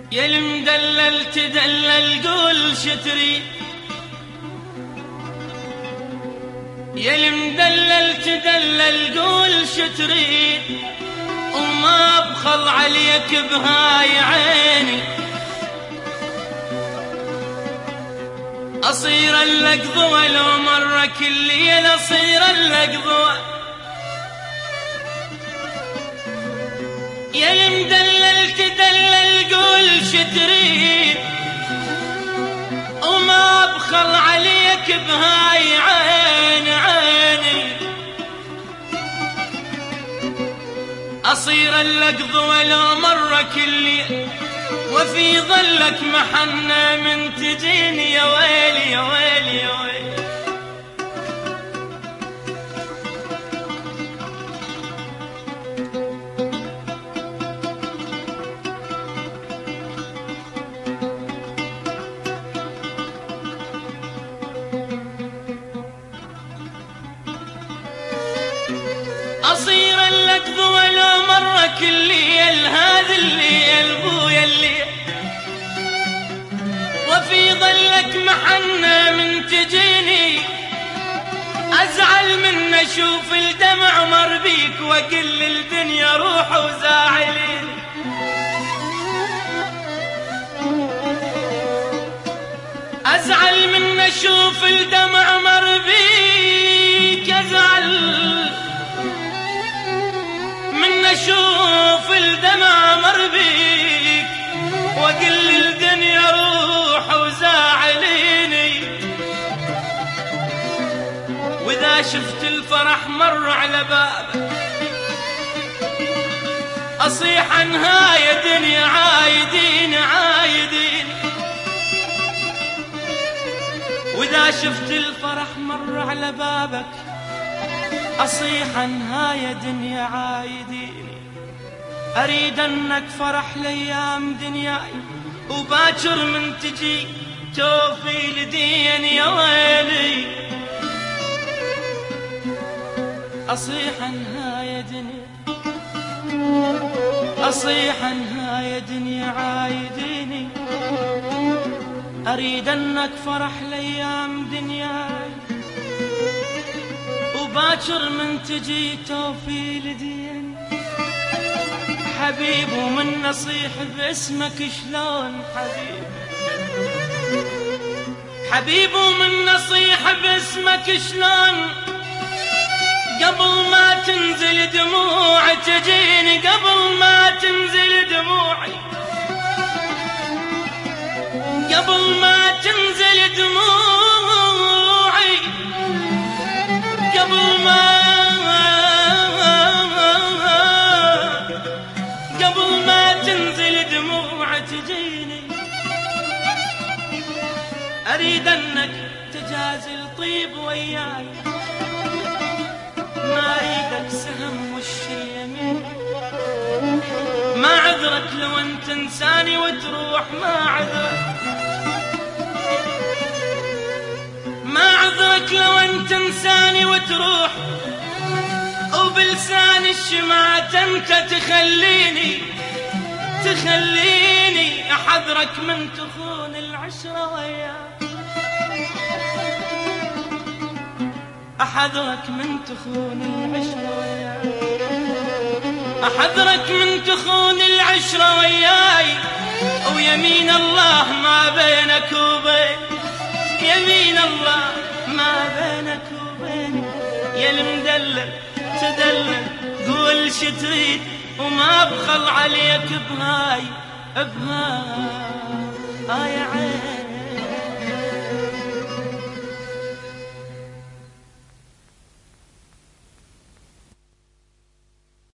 يا المدلل تدلل قول شتري، يا المدلل تدلل قول شتري، وما بخل عليك بهاي عيني. أصير اللقضوة لو مرة كل ليل، أصير اللقضوة. يا المدلل تدلل قول شتري، وما بخل عليك بهاي عيني عيني. أصير اللقضوة لو مرة كل ليل، وفي ظلك محنة من تجيني. يا ويلي يا ويلي يا ويلي. أصير اللقضوة لو مرة كل ليل، هذا الليل بويا الليل، وفي ظلك محنة من تجيني. أزعل من أشوف الدمع مر بيك، وأقل للدنيا روح وزاعلين. أزعل من أشوف الدمع مر بيك، أزعل من أشوف الدمع مر بيك، وأقل للدنيا روح وزاعليني. وإذا شفت الفرح مر على بابك، أصيح عنها يا دنيا عايدين عايدين. وإذا شفت الفرح مر على بابك، أصيح عنها يا دنيا عايدين. أريد أنك فرح لأيام دنياي، وباكر من تجي توفي لدين. يا ويلي أصيح عنها يا دنيا، أصيح عنها يا دنيا عايديني. أريد أنك فرح لأيام دنياي، وباكر من تجي توفي لدين. حبيب ومن نصيح باسمك شلون حبيب، حبيب ومن نصيح باسمك شلون. قبل ما تنزل دموعي تجيني، قبل ما تنزل دموعي، قبل ما تنزل دموعي، قبل ما تنزل دموع تجيني. أريد أنك تجازل طيب وياي، ما أريدك سهم وش اليمين. ما عذرك لو أنت إنساني وتروح، ما عذرك، ما عذرك لو أنت إنساني وتروح. وبلسان الشمعة أنت تخليني تخليني. أحذرك من تخون العشرة وياك، أحذرك من تخون العشرة وياي، أحذرك من تخون العشرة وياي. ويمين الله ما بينك وبين، يمين الله ما بينك وبيني. يا المدلل تدلل قول شي تريد، وما بخل عليك بهاي بهاي يا عين.